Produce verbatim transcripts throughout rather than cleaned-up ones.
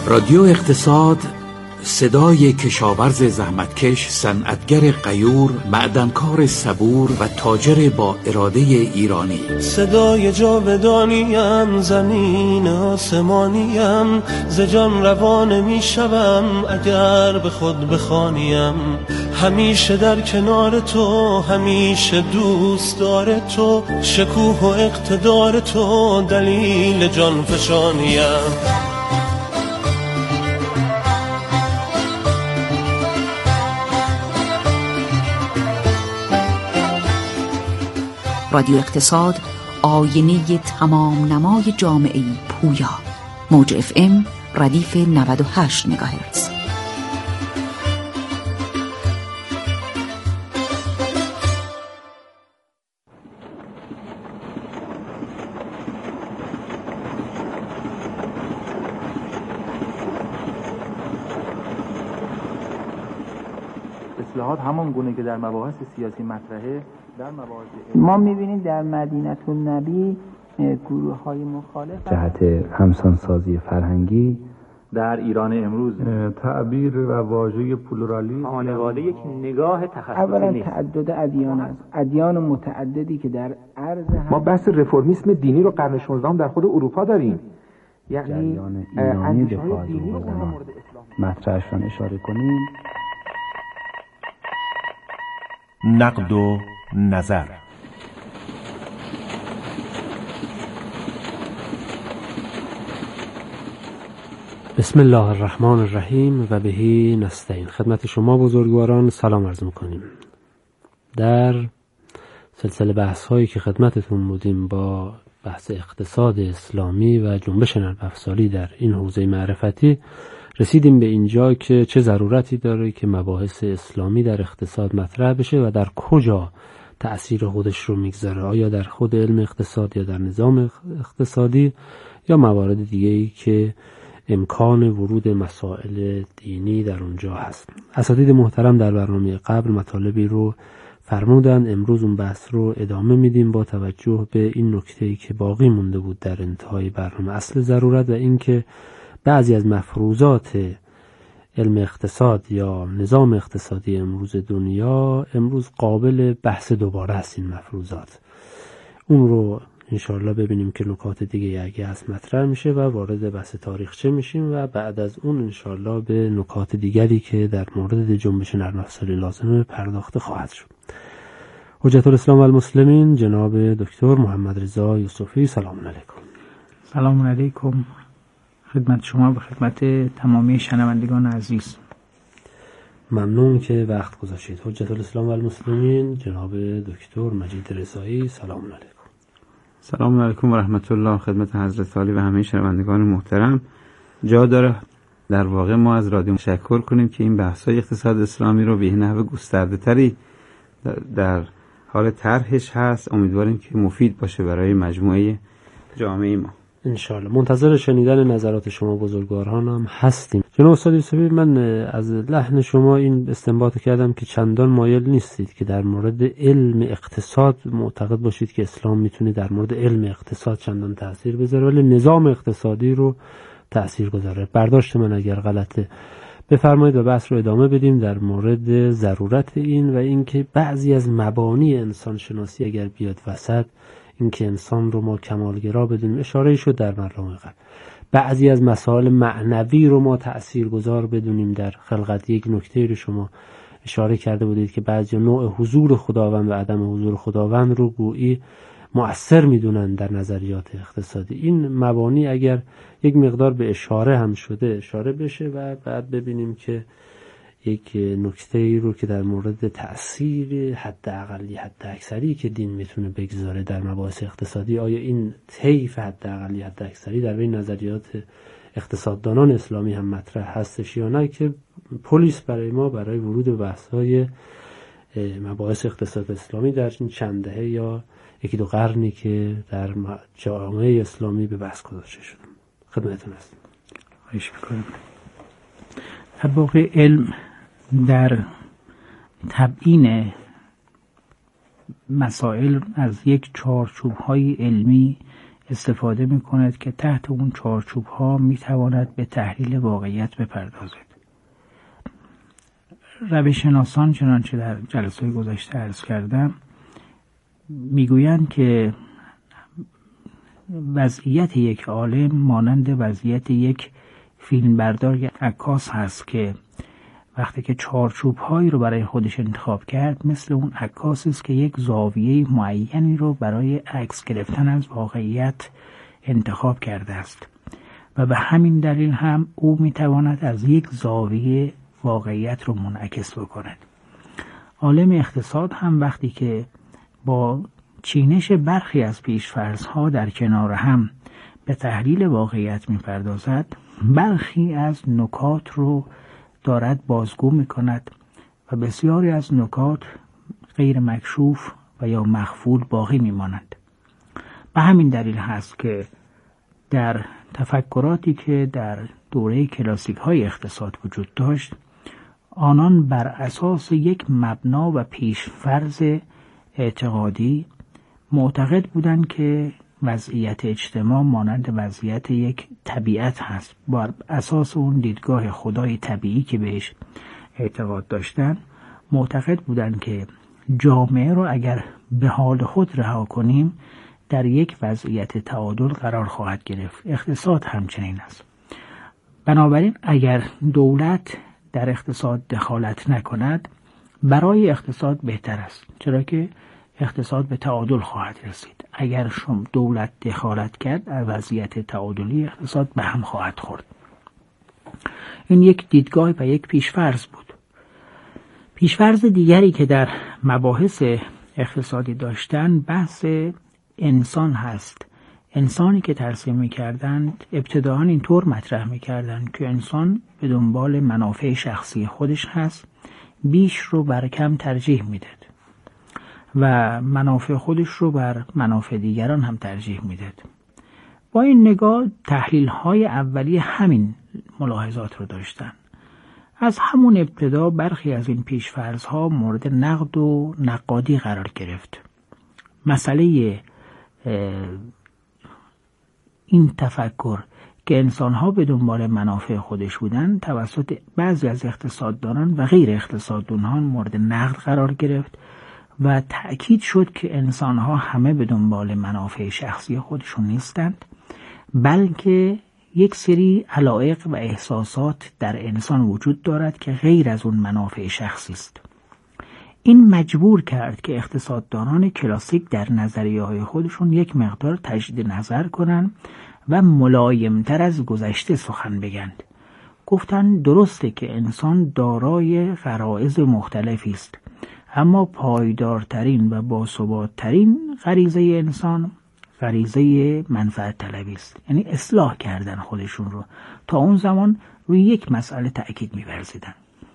رادیو اقتصاد، صدای کشاورز زحمتکش، صنعتگر غیور، معدنکار صبور و تاجر با اراده ایرانی. صدای جاودانیم، زمین آسمانیم، ز جان روان می شوم اگر به خود بخوانیم. همیشه در کنار تو، همیشه دوست دار تو، شکوه و اقتدار تو دلیل جان فشانیم. رادیو اقتصاد، آینه تمام نمای جامعه پویا. موج اف ام ردیف نود و هشت مگاهرتز. اصلاحات همان گونه که در مباحث سیاسی مطرحه، در مباحث ما می‌بینیم در مدینه النبی گروه‌های مخالف جهت همسانسازی فرهنگی در ایران امروز تعبیر و واژه پلورالیسم، خانواده یک نگاه تخصصی اولا نیست. تعدد ادیان است، ادیان متعددی که در عرض ما بحث رفرمیسم دینی رو قرن شانزدهم در خود اروپا داریم. یعنی جریان ایرانی دفاع از حقوق زنان مطرحش را اشاره کنیم. نقد و نظر. بسم الله الرحمن الرحیم و بهی نستعین. خدمت شما بزرگواران سلام عرض می‌کنیم. در سلسله بحث هایی که خدمتتون بودیم با بحث اقتصاد اسلامی و جنبش نرم افزاری در این حوزه معرفتی، رسیدیم به اینجا که چه ضرورتی داره که مباحث اسلامی در اقتصاد مطرح بشه و در کجا تأثیر خودش رو میگذاره، آیا در خود علم اقتصاد یا در نظام اقتصادی یا موارد دیگه‌ای که امکان ورود مسائل دینی در اونجا هست. اساتید محترم در برنامه قبل مطالبی رو فرمودن، امروز اون بحث رو ادامه میدیم با توجه به این نکته‌ای که باقی مونده بود در انتهای برنامه، اصل ضرورت و اینکه بعضی از مفروضات علم اقتصاد یا نظام اقتصادی امروز دنیا امروز قابل بحث دوباره است. این مفروضات اون رو انشاءالله ببینیم که نکات دیگه اگه هست مطرح میشه و وارد بحث تاریخچه میشیم و بعد از اون انشاءالله به نکات دیگری که در مورد جنبش نرم افزاری لازمه پرداخته خواهد شد. حجت الاسلام و المسلمین جناب دکتر محمد رضا یوسفی، سلام علیکم. سلام علیکم خدمت شما و خدمت تمامی شنوندگان عزیز. ممنون که وقت گذاشتید. حجت الاسلام و المسلمین جناب دکتر مجید رضایی، سلام علیکم. سلام علیکم و رحمت الله خدمت حضرت عالی و همه شنوندگان محترم. جا داره در واقع ما از رادیو تشکر کنیم که این بحث‌های اقتصاد اسلامی رو به نحو گسترده‌تری در حال طرحش هست. امیدواریم که مفید باشه برای مجموعه جامعه ما انشاءالله. منتظر شنیدن نظرات شما بزرگواران هم هستیم. جناب استاد یوسفی، من از لحن شما این استنباط کردم که چندان مایل نیستید که در مورد علم اقتصاد معتقد باشید که اسلام میتونه در مورد علم اقتصاد چندان تأثیر بذاره، ولی نظام اقتصادی رو تأثیر گذاره. برداشت من اگر غلطه بفرمایید و بحث رو ادامه بدیم در مورد ضرورت این و اینکه بعضی از مبانی انسان شناسی اگر بیاد وسط، اینکه انسان رو ما کمالگرا بدونیم، اشاره شد در برنامه قبل. بعضی از مسائل معنوی رو ما تأثیرگذار بدونیم در خلقت. یک نکته رو شما اشاره کرده بودید که بعضی نوع حضور خداوند و عدم حضور خداوند رو گویی مؤثر میدونن در نظریات اقتصادی. این مبانی اگر یک مقدار به اشاره هم شده اشاره بشه و بعد ببینیم که یک نکته ای رو که در مورد تأثیر حد اقلی حد اکثری که دین میتونه بگذاره در مباحث اقتصادی، آیا این طیف حد اقلی حد اکثری در بین نظریات اقتصاددانان اسلامی هم مطرح هستش یا نه، که پلیس برای ما برای ورود به بحث‌های مباحث اقتصاد اسلامی در این چند دهه یا یکی دو قرنی که در جامعه اسلامی به بحث گذاشته شده. خدمتتون هستم. خواهش می‌کنم. طبق علم در تبیین مسائل از یک چارچوب‌های علمی استفاده می کند که تحت اون چارچوب ها می تواند به تحلیل واقعیت بپردازد. روش شناسان چنانچه در جلسه گذشته عرض کردم میگویند که وضعیت یک عالم مانند وضعیت یک فیلمبردار یا عکاس هست که وقتی که چارچوب هایی رو برای خودش انتخاب کرد، مثل اون عکاسی است که یک زاویه معینی رو برای عکس گرفتن از واقعیت انتخاب کرده است و به همین دلیل هم او میتواند از یک زاویه واقعیت رو منعکس بکند. عالم اقتصاد هم وقتی که با چینش برخی از پیش‌فرض‌ها در کنار هم به تحلیل واقعیت می‌پردازد، برخی از نکات رو دارد بازگو می‌کند و بسیاری از نکات غیر مکشوف و یا مخفول باقی می‌مانند. به همین دلیل هست که در تفکراتی که در دوره کلاسیک‌های اقتصاد وجود داشت، آنان بر اساس یک مبنا و پیش‌فرض اعتقادی معتقد بودند که وضعیت اجتماع مانند وضعیت یک طبیعت هست. بر اساس اون دیدگاه خدای طبیعی که بهش اعتقاد داشتن، معتقد بودند که جامعه رو اگر به حال خود رها کنیم در یک وضعیت تعادل قرار خواهد گرفت. اقتصاد همچنین است. بنابراین اگر دولت در اقتصاد دخالت نکند، برای اقتصاد بهتر است، چرا که اقتصاد به تعادل خواهد رسید. اگر شما دولت دخالت کرد، وضعیت تعادلی اقتصاد به هم خواهد خورد. این یک دیدگاه و یک پیشفرض بود. پیشفرض دیگری که در مباحث اقتصادی داشتن بحث انسان هست. انسانی که ترسیم می‌کردند ابتداءً اینطور مطرح می‌کردند که انسان به دنبال منافع شخصی خودش هست، بیش رو بر کم ترجیح میداد و منافع خودش رو بر منافع دیگران هم ترجیح میداد. با این نگاه تحلیل‌های اولیه همین ملاحظات رو داشتن. از همون ابتدا برخی از این پیش‌فرض‌ها مورد نقد و نقادی قرار گرفت. مسئله این تفکر که انسان‌ها به دنبال منافع خودش بودن توسط بعضی از اقتصاددانان و غیر اقتصاددانان مورد نقد قرار گرفت و تأکید شد که انسان‌ها همه به دنبال منافع شخصی خودشون نیستند، بلکه یک سری علایق و احساسات در انسان وجود دارد که غیر از اون منافع شخصی است. این مجبور کرد که اقتصاددانان کلاسیک در نظریه‌های خودشون یک مقدار تجدید نظر کنند و ملایمتر از گذشته سخن بگند. گفتند درسته که انسان دارای غرایز مختلفی است، اما پایدارترین و باثبات‌ترین غریزه انسان غریزه منفعت طلبی است، یعنی اصلاح کردن خودشون رو. تا اون زمان روی یک مسئله تأکید می‌ورزیدن.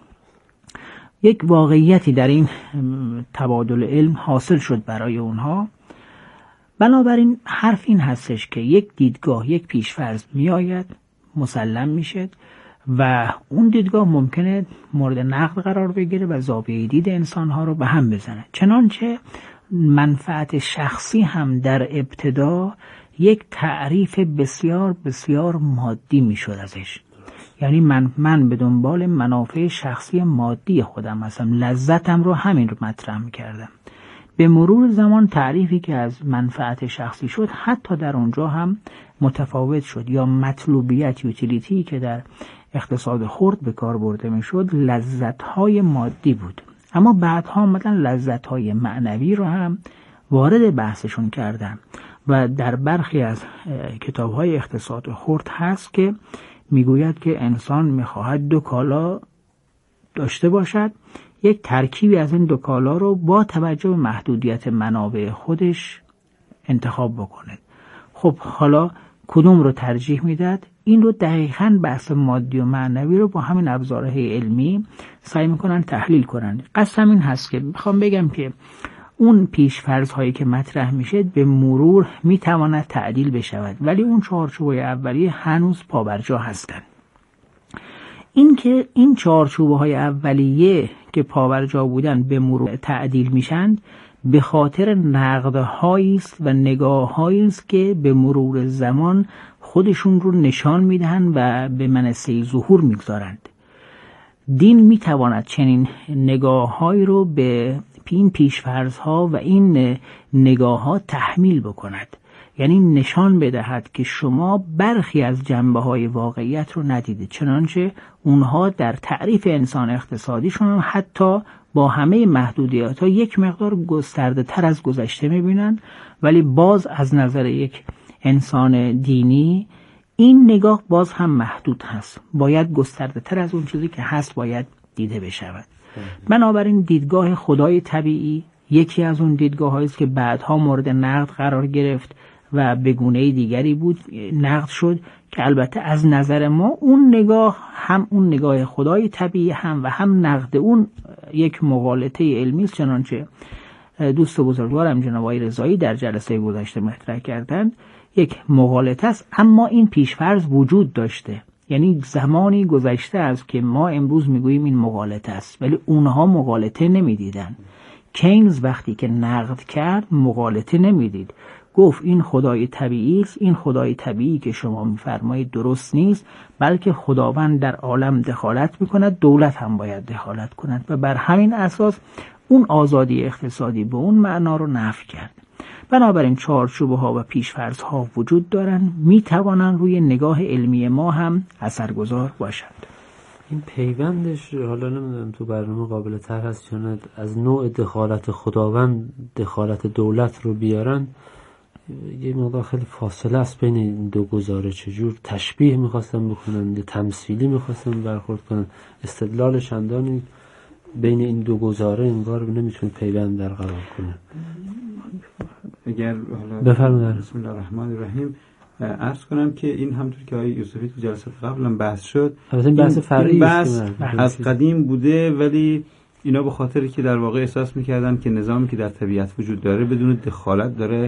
یک واقعیتی در این تبادل علم حاصل شد برای اونها. بنابراین حرف این هستش که یک دیدگاه، یک پیشفرض میآید، مسلم میشه و اون دیدگاه ممکنه مورد نقد قرار بگیره و زاویه دید انسانها رو به هم بزنه. چنانچه منفعت شخصی هم در ابتدا یک تعریف بسیار بسیار مادی میشد ازش. یعنی من من به دنبال منافع شخصی مادی خودم هستم، لذتم رو همین رو مطرح میکردم. به مرور زمان تعریفی که از منفعت شخصی شد حتی در اونجا هم متفاوت شد، یا مطلوبیت یوتیلیتی که در اقتصاد خرد به کار برده میشد لذت‌های مادی بود، اما بعدها آمدن لذت‌های معنوی رو هم وارد بحثشون کردن و در برخی از کتاب‌های اقتصاد خرد هست که میگوید که انسان میخواهد دو کالا داشته باشد، یک ترکیبی از این دو کالا رو با توجه به محدودیت منابع خودش انتخاب بکنه. خب حالا کدوم رو ترجیح میداد؟ این رو دقیقاً بحث مادی و معنوی رو با همین ابزارهای علمی سعی میکنن تحلیل کنن. قصدم این هست که میخوام بگم که اون پیش فرض هایی که مطرح میشه به مرور میتواند تعدیل بشود، ولی اون چارچوبه اولیه هنوز پابرجا هستن. این که این چارچوبه های اولیه که پابرجا بودن به مرور تعدیل میشن، به خاطر نقدهایی است و نگاههایی است که به مرور زمان خودشون رو نشان میدهند و به منصه ظهور میگذارند. دین میتواند چنین نگاههایی رو به این پیشفرضها و این نگاهها تحمیل بکند، یعنی نشان بدهد که شما برخی از جنبه‌های واقعیت رو ندیدید، چنانچه اونها در تعریف انسان اقتصادیشون هم حتی با همه محدودیت‌ها یک مقدار گسترده تر از گذشته می‌بینن، ولی باز از نظر یک انسان دینی این نگاه باز هم محدود هست، باید گسترده تر از اون چیزی که هست باید دیده بشود. بنابراین دیدگاه خدای طبیعی یکی از اون دیدگاه‌هایی است که بعدها مورد نقد قرار گرفت و به گونه دیگری بود نقد شد، که البته از نظر ما اون نگاه هم اون نگاه خدای طبیعی هم و هم نقد اون یک مغالطه علمی است، چنانچه دوست بزرگوارم جناب آقای رضایی در جلسه گذشته مطرح کردند. یک مغالطه است، اما این پیشفرض وجود داشته، یعنی زمانی گذشته است که ما امروز میگوییم این مغالطه است، ولی اونها مغالطه نمیدیدن. کینز وقتی که نقد کرد مغالطه نمیدید، گفت این خدای طبیعی است، این خدای طبیعی که شما میفرمایید درست نیست، بلکه خداوند در عالم دخالت میکند، دولت هم باید دخالت کند و بر همین اساس اون آزادی اقتصادی به اون معنا رو نفی کرد. بنابراین چارچوبه ها و پیشفرض ها وجود دارند، میتوانند روی نگاه علمی ما هم اثرگذار باشند. این پیوندش حالا نمیدونم تو برنامه قابل تر هست یا نه، از نوع دخالت خداوند دخالت دولت رو بیارن، یه مقدار خیلی فاصله است بین این دو گزاره. چجور تشبیه میخواستن بکنن، تمثیلی میخواستن برخورد کنن، استدلال چندانی بین این دو گزاره انگار نمیتونه پیوند برقرار کنه. اگر بفرمایید. بسم الله الرحمن الرحیم. عرض کنم که این همونطور که آقای یوسفی تو جلسات قبلا بحث شد، این بحث فرعی بحث از قدیم بوده، ولی اینا به خاطری که در واقع احساس میکردن که نظامی که در طبیعت وجود داره بدون دخالت داره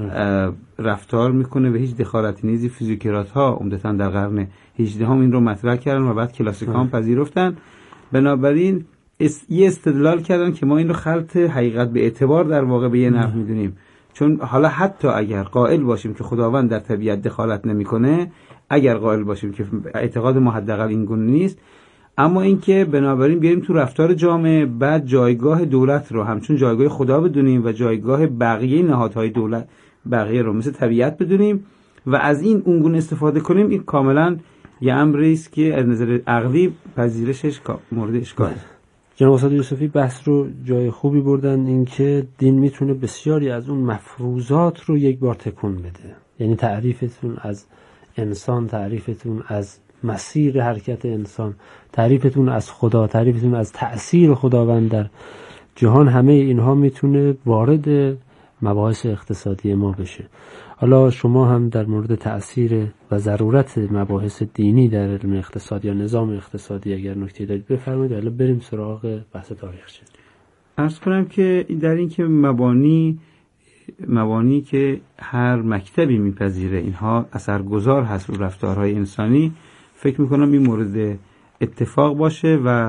رفتار میکنه و هیچ دخالتی نیزی، فیزیکرات ها عمدتاً در قرن هجدهم این رو مطرح کردن و بعد کلاسیکان پذیرفتن. بنابراین اس... یه استدلال کردن که ما این رو خلط حقیقت به اعتبار در واقع به یه نحو میدونیم، چون حالا حتی اگر قائل باشیم که خداوند در طبیعت دخالت نمیکنه، اگر قائل باشیم که اعتقاد ما حداقل این گونه نیست، اما اینکه بنابراین بیاریم تو رفتار جامعه، بعد جایگاه دولت رو همچون جایگاه خدا بدونیم و جایگاه بقیه نهادهای دولت بقیه رو مثل طبیعت بدونیم و از این اونگونه استفاده کنیم، این کاملا یه امری است که از نظر عقلی پذیرشش مورد اشکال. جناب استاد یوسفی بحث رو جای خوبی بردن، اینکه دین میتونه بسیاری از اون مفروضات رو یک بار تکون بده. یعنی تعریفتون از انسان، تعریفتون از مسیر حرکت انسان، تعریفتون از خدا، تعریفتون از تأثیر خداوند در جهان، همه اینها میتونه وارد مباحث اقتصادی ما بشه. حالا شما هم در مورد تأثیر و ضرورت مباحث دینی در علم اقتصاد یا نظام اقتصادی اگر نکته دارید بفرمایید. حالا بریم سراغ بحث تاریخچه. عرض کنم که در این که مبانی مبانی که هر مکتبی میپذیره اینها اثرگذار هست رو رفتارهای انسانی، فکر میکنم این مورد اتفاق باشه و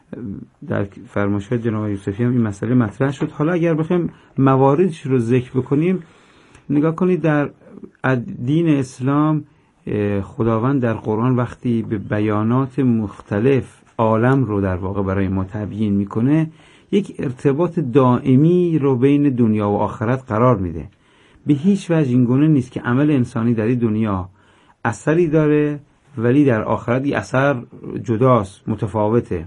در فرمایشات جناب یوسفی هم این مسئله مطرح شد. حالا اگر بخوایم مواردش رو ذکر بکنیم، نگاه کنید در دین اسلام خداوند در قرآن وقتی به بیانات مختلف عالم رو در واقع برای ما تبیین میکنه، یک ارتباط دائمی رو بین دنیا و آخرت قرار میده. به هیچ وجه این گونه نیست که عمل انسانی در این دنیا اثری داره ولی در آخرت این اثر جداست، متفاوته.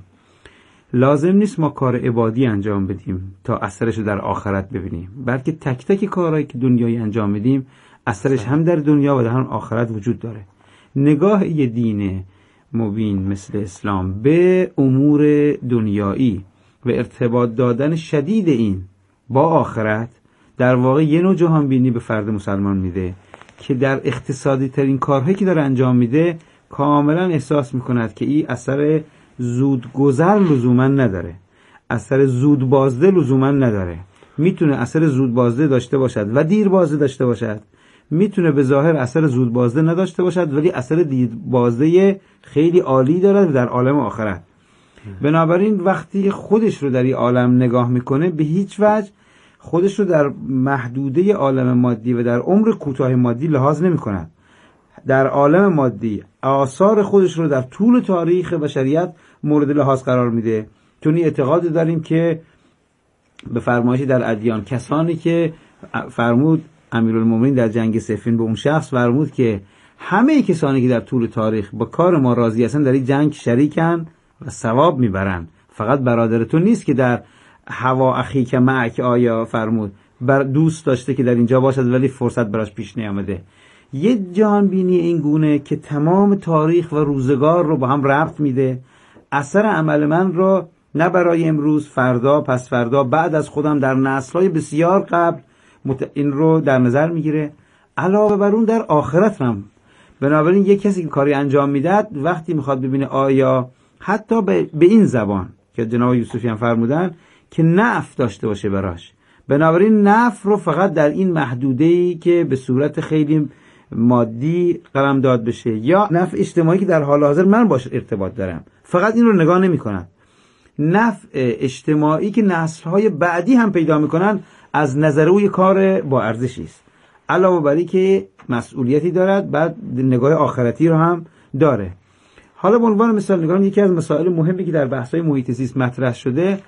لازم نیست ما کار عبادی انجام بدیم تا اثرش رو در آخرت ببینیم، بلکه تک تک کارهایی که دنیایی انجام بدیم اثرش هم در دنیا و در هم آخرت وجود داره. نگاه یه دین مبین مثل اسلام به امور دنیایی و ارتباط دادن شدید این با آخرت در واقع یه نوع جهان بینی به فرد مسلمان میده که در اقتصادی ترین کارهایی که داره انجام میده کاملا احساس میکند که این اثر زود گذر لزوما نداره، اثر زود بازده لزوما نداره. میتونه اثر زود بازده داشته باشد و دیر بازده داشته باشد، میتونه به ظاهر اثر زود بازده نداشته باشد ولی اثر دیر بازده خیلی عالی دارد در عالم آخرت. بنابراین وقتی خودش رو در این عالم نگاه میکنه به هیچ وجه خودش رو در محدوده عالم مادی و در عمر کوتاه مادی لحاظ نمی کند. در عالم مادی آثار خودش رو در طول تاریخ بشریت مورد لحاظ قرار میده. چون اعتقاد داریم که به فرمایش در ادیان کسانی که فرمود امیرالمومنین در جنگ صفین به اون شخص فرمود که همه کسانی که در طول تاریخ با کار ما راضی هستن در این جنگ شریکن و ثواب میبرن، فقط برادر تو نیست که در هوا اخیک معک آیا فرمود بر دوست داشته که در اینجا باشد ولی فرصت براش پیش نیامده. یه جهان بینی این گونه که تمام تاریخ و روزگار رو با هم ربط میده، اثر عمل من رو نه برای امروز، فردا، پس فردا، بعد از خودم در نسل‌های بسیار قبل این رو در نظر میگیره، علاوه بر اون در آخرت هم. بنابراین یک کسی که کاری انجام میداد وقتی میخواد ببینه آیا حتی به این زبان که جناب یوسفیان فرمودن که نفع داشته باشه براش، بنابراین نفع رو فقط در این محدوده‌ای که به صورت خیلی مادی قلمداد بشه یا نفع اجتماعی که در حال حاضر من باش ارتباط دارم، فقط این رو نگاه نمی کنن. نفع اجتماعی که نسل‌های بعدی هم پیدا میکنن از نظر او یک کار با ارزشی است، علاوه بر اینکه مسئولیتی دارد، بعد نگاه آخرتی رو هم داره. حالا به عنوان مثال نگاه یکی از مسائل مهمی که در بحث‌های محیط زیست مطرح شده،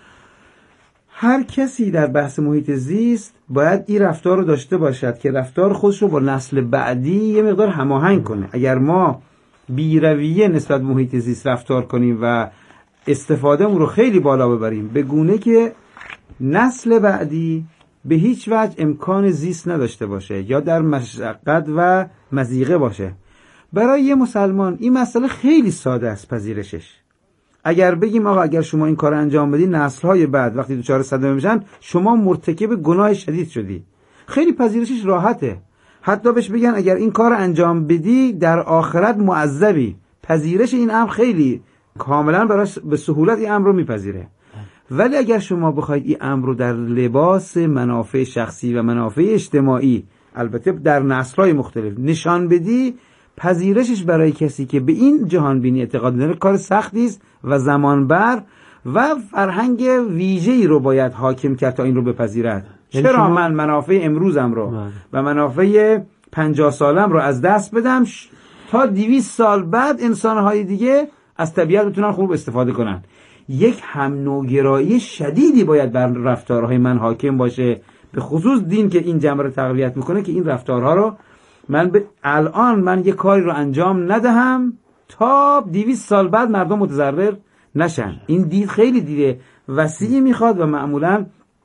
هر کسی در بحث محیط زیست باید این رفتار رو داشته باشد که رفتار خودش رو با نسل بعدی یه مقدار هماهنگ کنه. اگر ما بی‌رویه نسبت به محیط زیست رفتار کنیم و استفاده اون رو خیلی بالا ببریم به گونه که نسل بعدی به هیچ وجه امکان زیست نداشته باشه یا در مشقت و مضیقه باشه، برای یه مسلمان این مسئله خیلی ساده است پذیرشش. اگر بگیم آقا اگر شما این کار انجام بدی نسل‌های بعد وقتی دچار صدمه میشن شما مرتکب گناه شدید شدی، خیلی پذیرشش راحته. حتی بهش بگن اگر این کار انجام بدی در آخرت معذبی، پذیرش این امر خیلی کاملا براش به سهولت این امر رو میپذیره. ولی اگر شما بخواید این امر رو در لباس منافع شخصی و منافع اجتماعی، البته در نسل‌های مختلف، نشان بدی، پذیرشش برای کسی که به این جهان بینی اعتقاد داره کار سختی است و زمان بر و فرهنگ ویژه‌ای رو باید حاکم کرد تا این رو بپذیرد. چرا من منافع امروزم رو و منافع پنجاه سالم رو از دست بدم تا دویست سال بعد انسان‌های دیگه از طبیعت بتونن خوب استفاده کنن؟ یک هم نوگرایی شدیدی باید بر رفتارهای من حاکم باشه، به خصوص دین که این جمع رو تقویت میکنه، که این رفتارها رو من به الان من یه کاری رو انجام ندهم تا دویست سال بعد مردم متضرر نشن. این دید خیلی دیده وسیعی میخواد و معمولا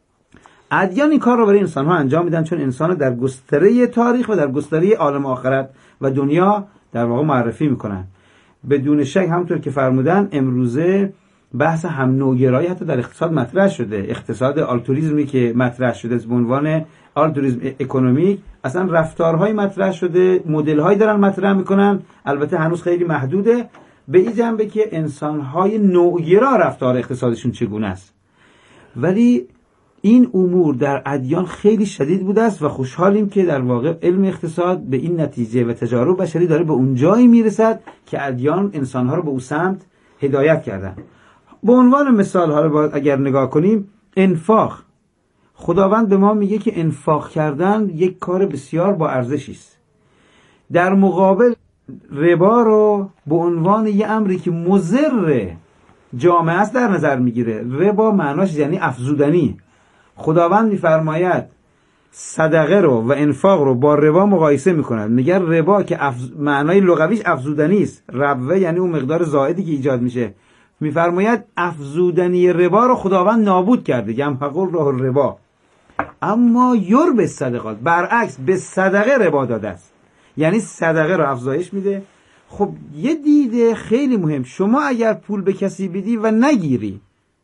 ادیان این کار رو برای انسان ها انجام میدن، چون انسان در گستره تاریخ و در گستره عالم آخرت و دنیا در واقع معرفی میکنن. بدون شک همونطور که فرمودن امروزه بحث هم نوگرایی حتی در اقتصاد مطرح شده. اقتصاد آلتوریسمی که مطرح شده به عنوان آلتوریسم اکونومیک، اصلا رفتارهای مطرح شده، مدل‌هایی دارن مطرح میکنن، البته هنوز خیلی محدوده، به این جنبه که انسان‌های نوگرا رفتار اقتصادشون چگونه است. ولی این امور در ادیان خیلی شدید بوده است و خوشحالیم که در واقع علم اقتصاد به این نتیجه و تجارب بشری داره به اون جایی میرسد که ادیان انسان‌ها رو به اون سمت هدایت کردن. به عنوان مثال حالا اگر نگاه کنیم، انفاق، خداوند به ما میگه که انفاق کردن یک کار بسیار با ارزشی است. در مقابل ربا رو به عنوان یه امری که مضر جامعه است در نظر میگیره. ربا معناش یعنی افزودنی. خداوند میفرماید صدقه رو و انفاق رو با ربا مقایسه میکند، میگه ربا که افز... معنای لغویش افزودنی است، ربوه یعنی اون مقدار زائدی که ایجاد میشه، میفرماید افزودنی ربا رو خداوند نابود کرده، یمحق الله ربا، اما یربی صدقات، برعکس به صدقه ربا داده است، یعنی صدقه رو افزایش میده. خب یه دیده خیلی مهم، شما اگر پول به کسی بدی و نگیری،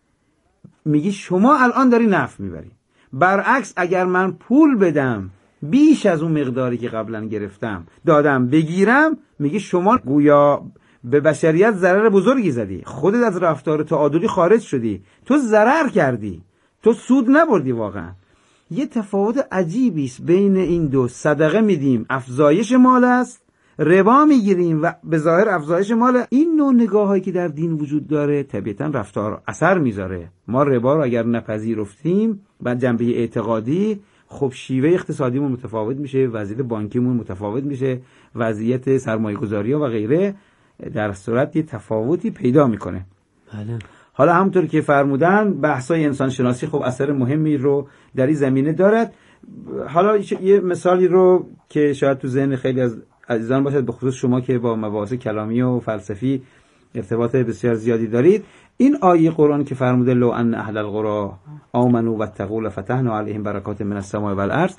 میگی شما الان داری نفع میبری. برعکس اگر من پول بدم بیش از اون مقداری که قبلا گرفتم دادم بگیرم، میگی شما گویا به بشریت ضرر بزرگی زدی، خودت از رفتار تعادلی خارج شدی، تو ضرر کردی، تو سود نبردی. واقعا یه تفاوت عجیبی است بین این دو. صدقه میدیم افزایش مال است ربا میگیریم و به ظاهر افزایش مال. این نوع نگاهایی که در دین وجود داره طبیعتاً رفتار اثر میذاره. ما ربا رو اگر نپذیرفتیم بعد جنبه اعتقادی، خب شیوه اقتصادیمون متفاوت میشه، وضعیت بانکیمون متفاوت میشه، وضعیت سرمایه‌گذاری و غیره در صورت یه تفاوتی پیدا میکنه. بله. حالا همونطور که فرمودن بحث‌های انسان شناسی خب اثر مهمی رو در این زمینه دارد. حالا یه مثالی رو که شاید تو ذهن خیلی از عزیزان باشد، به خصوص شما که با مباحث کلامی و فلسفی ارتباط بسیار زیادی دارید، این آیه قرآن که فرموده لو ان اهل القرى آمنوا واتقوا لفتحنا علیهم برکات من السماء والارض،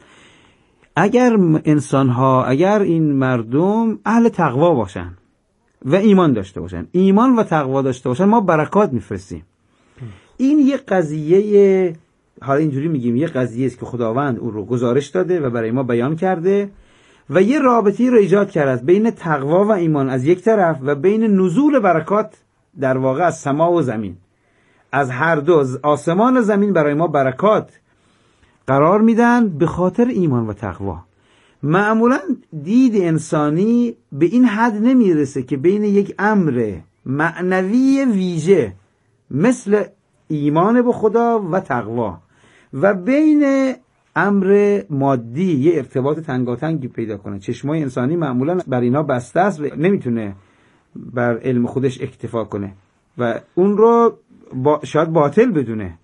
اگر انسان‌ها، اگر این مردم اهل تقوا باشن و ایمان داشته باشن، ایمان و تقوا داشته باشن، ما برکات میفرستیم. این یه قضیه، حالا اینجوری میگیم یه قضیه است که خداوند اون رو گزارش داده و برای ما بیان کرده و یه رابطی رو ایجاد کرده بین تقوا و ایمان از یک طرف و بین نزول برکات در واقع از سما و زمین. از هر دو، آسمان و زمین برای ما برکات قرار میدن به خاطر ایمان و تقوا. معمولا دید انسانی به این حد نمیرسه که بین یک امر معنوی ویژه مثل ایمان به خدا و تقوا و بین امر مادی یه ارتباط تنگاتنگی پیدا کنه. چشمای انسانی معمولا بر اینا بسته است و نمیتونه بر علم خودش اکتفا کنه و اون رو با شاید باطل بدونه،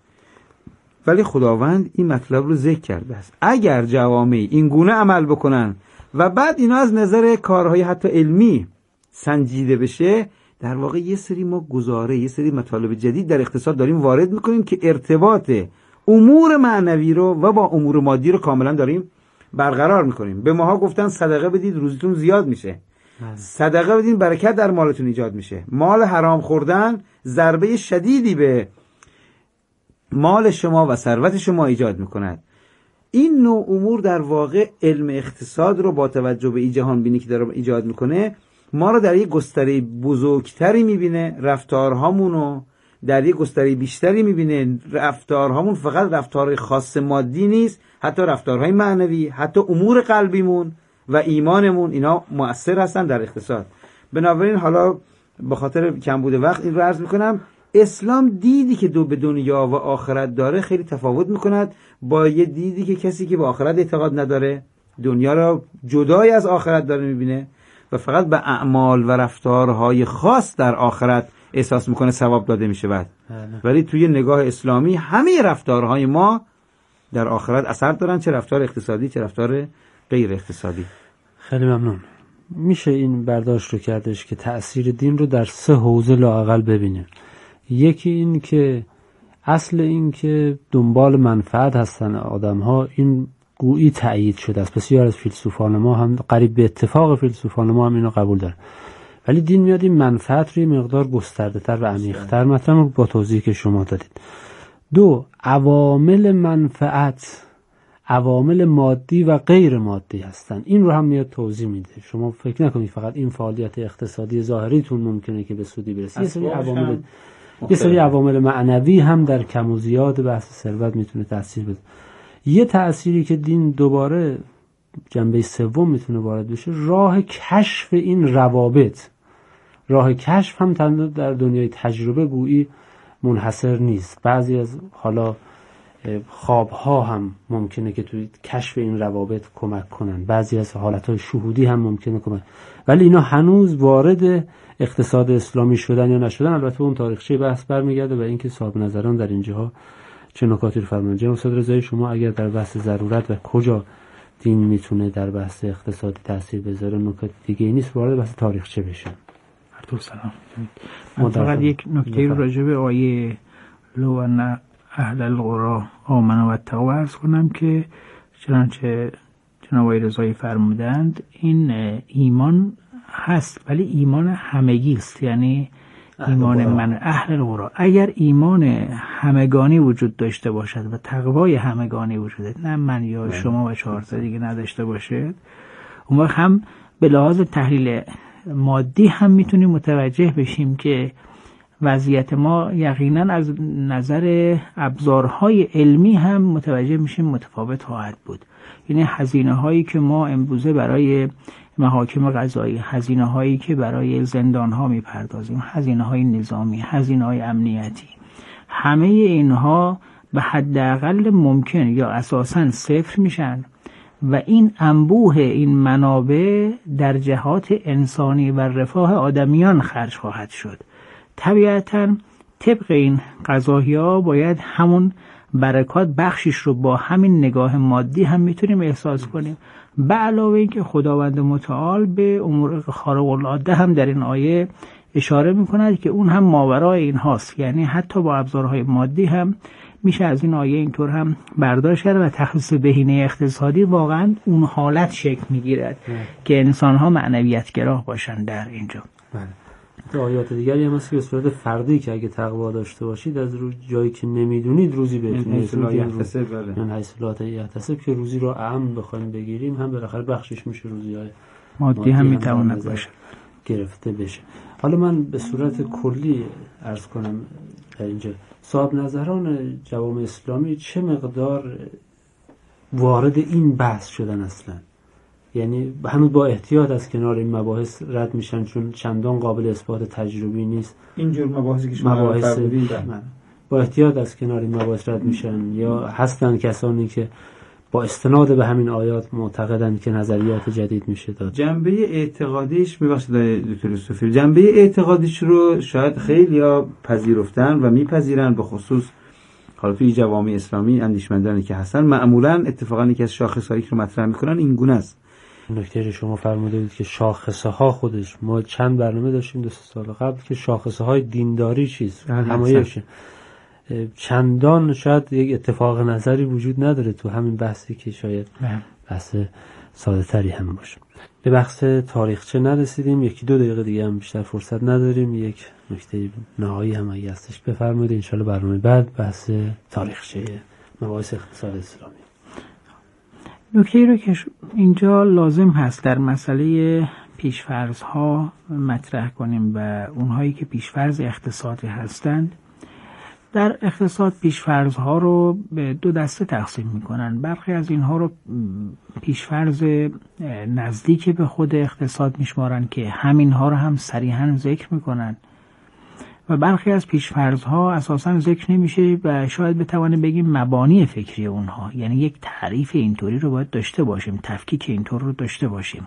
ولی خداوند این مطلب رو ذکر کرده است. اگر جوامع این گونه عمل بکنن و بعد اینا از نظر کارهای حتی علمی سنجیده بشه، در واقع یه سری ما گزاره، یه سری مطالب جدید در اقتصاد داریم وارد میکنیم که ارتباط امور معنوی رو و با امور مادی رو کاملا داریم برقرار میکنیم. به ماها گفتن صدقه بدید روزتون زیاد میشه، صدقه بدین برکت در مالتون ایجاد میشه. مال حرام خوردن ضربه شدیدی به مال شما و ثروت شما ایجاد میکند. این نوع امور در واقع علم اقتصاد رو با توجه به این جهان بینی که داره ایجاد میکنه ما رو در یک گستره بزرگتری میبینه، رفتارهامون رو در یک گستره بیشتری میبینه. رفتارهامون فقط رفتار خاص مادی نیست، حتی رفتارهای معنوی، حتی امور قلبیمون و ایمانمون اینا مؤثر هستن در اقتصاد. بنابراین حالا به خاطر کمبود وقت این رو عرض میکنم، اسلام دیدی که دو به دنیا و آخرت داره خیلی تفاوت میکند با یه دیدی که کسی که به آخرت اعتقاد نداره دنیا را جدای از آخرت داره میبینه و فقط به اعمال و رفتارهای خاص در آخرت احساس میکنه ثواب داده میشه بعد. ولی توی نگاه اسلامی همه رفتارهای ما در آخرت اثر دارن، چه رفتار اقتصادی چه رفتار غیر اقتصادی. خیلی ممنون. میشه این برداشت رو کردش که تأثیر دین رو در سه حوزه لااقل ببینه. یکی این که اصل این که دنبال منفعت هستن آدم ها، این گویی تأیید شده است. بسیار از فیلسوفان ما هم قریب به اتفاق فیلسوفان ما هم اینو قبول دارن. ولی دین میاد این منفعت رو یه مقدار گسترده تر و عمیق تر مثلا با توضیحی که شما دادید. دو، عوامل منفعت عوامل مادی و غیر مادی هستن، این رو هم میاد توضیح میده. شما فکر نکنید فقط این فعالیت اقتصادی ظاهریتون ممکنه که به سودی برسه. یه سری عوامل یه سری عوامل معنوی هم در کم و زیاد بحث ثروت میتونه تاثیر بده. یه تأثیری که دین دوباره جنبه سوم میتونه وارد بشه، راه کشف این روابط. راه کشف هم در دنیای تجربه گویی منحصر نیست. بعضی از حالا خوابها هم ممکنه که توی کشف این روابط کمک کنن، بعضی از حالتهای شهودی هم ممکنه کمک، ولی اینا هنوز وارد اقتصاد اسلامی شدن یا نشدن البته اون تاریخچه بحث برمیگرده و اینکه صاحب نظران در اینجاها چه نکاتی رو فرمودن. جناب استاد رضایی، شما اگر در بحث ضرورت و کجا دین میتونه در بحث اقتصادی تاثیر بذاره نکات دیگه نیست، وارد بحث تاریخچه بشن. هر سلام. من فقط یک نکته رو راجع به آیه لو ان اهل القرى آمنوا واتقوا عرض کنم که چنانچه جناب آقای رضایی فرمودند این ایمان هست ولی ایمان همگی است، یعنی ایمان من اهل القرى. اگر ایمان همگانی وجود داشته باشد و تقوای همگانی وجود داشته، نه من یا شما و چهار تا دیگه نداشته باشد، اون وقت هم به لحاظ تحلیل مادی هم میتونیم متوجه بشیم که وضعیت ما یقینا از نظر ابزارهای علمی هم متوجه میشیم متفاوت خواهد بود. یعنی هزینه هایی که ما امروزه برای محاکم قضایی، هزینه هایی که برای زندان ها میپردازیم، هزینه های نظامی، هزینه های امنیتی، همه اینها به حداقل ممکن یا اساساً صفر میشن و این انبوه این منابع در جهات انسانی و رفاه آدمیان خرج خواهد شد. طبیعتاً طبق این قضایا باید همون برکات بخشش رو با همین نگاه مادی هم میتونیم احساس کنیم. به علاوه این که خداوند متعال به امور خارق العاده هم در این آیه اشاره میکند که اون هم ماورای این هاست، یعنی حتی با ابزارهای مادی هم میشه از این آیه اینطور هم برداشت کرد و تخصیص بهینه اقتصادی واقعا اون حالت شکل میگیرد که انسان ها معنویت گراه باشن در اینجا. بله. آیات دیگری هم هست که به صورت فردی که اگه تقوا داشته باشید از رو جایی که نمیدونید روزی بهتون میرسه، من حیث لا یحتسب که روزی رو اعم بخوایم بگیریم هم بالاخره بخشش میشه روزی های مادی, مادی هم میتواند باشه گرفته بشه. حالا من به صورت کلی عرض کنم در اینجا صاحب نظران جوامع اسلامی چه مقدار وارد این بحث شدن اصلا؟ یعنی همون با احتیاط از کنار این مباحث رد میشن چون چندان قابل اثبات تجربی نیست. اینجور مباحثی که شما مباحث با احتیاط از کنار این مباحث رد میشن یا هستن کسانی که با استناد به همین آیات معتقدند که نظریات جدید میشه داد. جنبه اعتقادیش میبخشید دکتر یوسفی، جنبه اعتقادیش رو شاید خیلی‌ها پذیرفتن و میپذیرن، به خصوص حالا توی جوامع اسلامی اندیشمندانی که هستن معمولا اتفاقا یکی از شاخصهایی که رو مطرح میکنن این گونه است. نکته شما فرموده بود که شاخصه ها خودش، ما چند برنامه داشتیم دو سه سال قبل که شاخصه های دینداری چیز همایشه، چندان شاید یک اتفاق نظری وجود نداره تو همین بحثی که شاید بحث ساده تری هم باشه. به بحث تاریخچه نرسیدیم، یکی دو دقیقه دیگه هم بیشتر فرصت نداریم، یک نکته نهایی هم اگه هستش بفرمایید، انشالله برنامه بعد بحث تاریخچه مباحث اقتصاد اسلامی. نکته رو که اینجا لازم هست در مسئله پیشفرض ها مطرح کنیم و اونهایی که پیشفرض اقتصادی هستند. در اقتصاد پیشفرض ها رو به دو دسته تقسیم میکنن. برخی از اینها رو پیشفرض نزدیک به خود اقتصاد میشمارن که همین ها رو هم صریحا ذکر میکنن و برخی از پیشفرض ها اساسا ذکر نمیشه و شاید بتوانه بگیم مبانی فکری اونها، یعنی یک تعریف اینطوری رو باید داشته باشیم، تفکیک اینطور رو داشته باشیم.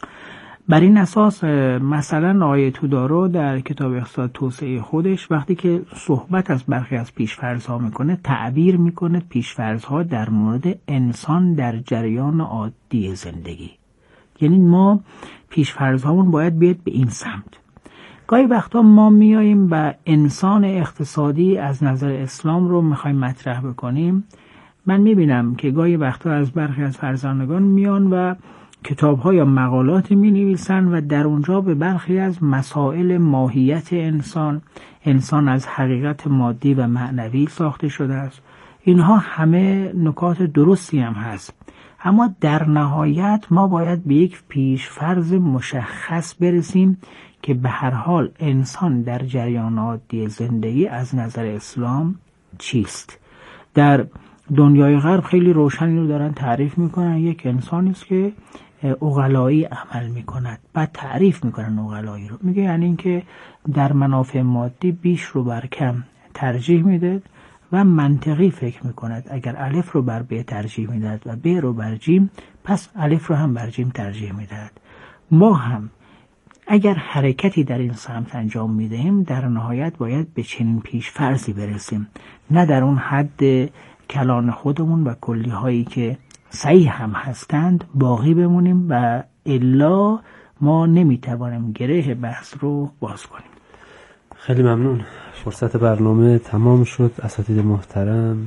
بر این اساس مثلا آیه تودارو در کتاب اقتصاد توسعه خودش وقتی که صحبت از برخی از پیشفرض‌ها میکنه تعبیر میکنه پیشفرض‌ها در مورد انسان در جریان عادی زندگی، یعنی ما پیشفرض‌هامون باید بیاد به این سمت. گاهی وقتا ما میاییم و انسان اقتصادی از نظر اسلام رو میخوایم مطرح بکنیم. من میبینم که گاهی وقتا از برخی از فرزندگان میان و کتاب‌ها یا مقالات می‌نویسن و در اونجا به برخی از مسائل ماهیت انسان، انسان از حقیقت مادی و معنوی ساخته شده است. اینها همه نکات درستی هم هست، اما در نهایت ما باید به یک پیشفرض مشخص برسیم که به هر حال انسان در جریان عادی زندگی از نظر اسلام چیست. در دنیای غرب خیلی روشنی رو دارن تعریف میکنن، یک انسانی است که عقلایی عمل میکند، بعد تعریف میکنن عقلایی رو، میگه یعنی اینکه در منافع مادی بیش رو بر کم ترجیح میده و منطقی فکر میکند. اگر الف رو بر ب ترجیح میدهد و ب رو بر جیم، پس الف رو هم بر جیم ترجیح میدهد. ما هم اگر حرکتی در این سمت انجام میدهیم در نهایت باید به چنین پیش فرضی برسیم، نه در اون حد کلان خودمون و کلی هایی که صحیح هم هستند باقی بمونیم و الا ما نمیتوانیم گره بحث رو باز کنیم. خیلی ممنون. فرصت برنامه تمام شد. اساتید محترم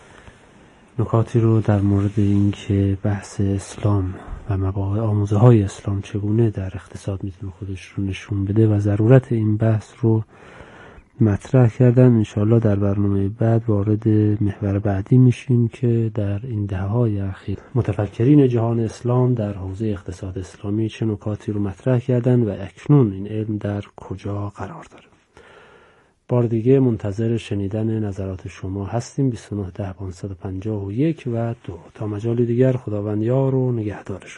نکاتی رو در مورد این که بحث اسلام و مباحث آموزه های اسلام چگونه در اقتصاد میتونه خودش رو نشون بده و ضرورت این بحث رو مطرح کردن. انشاءالله در برنامه بعد وارد محور بعدی میشیم که در این دهه‌های اخیر متفکرین جهان اسلام در حوزه اقتصاد اسلامی چه نکاتی رو مطرح کردن و اکنون این علم در کجا قرار داره. بار دیگه منتظر شنیدن نظرات شما هستیم. بیست و نه ده پانصد و پنجاه و یک و دو. تا مجال دیگر، خداوند یار و نگهدار شما.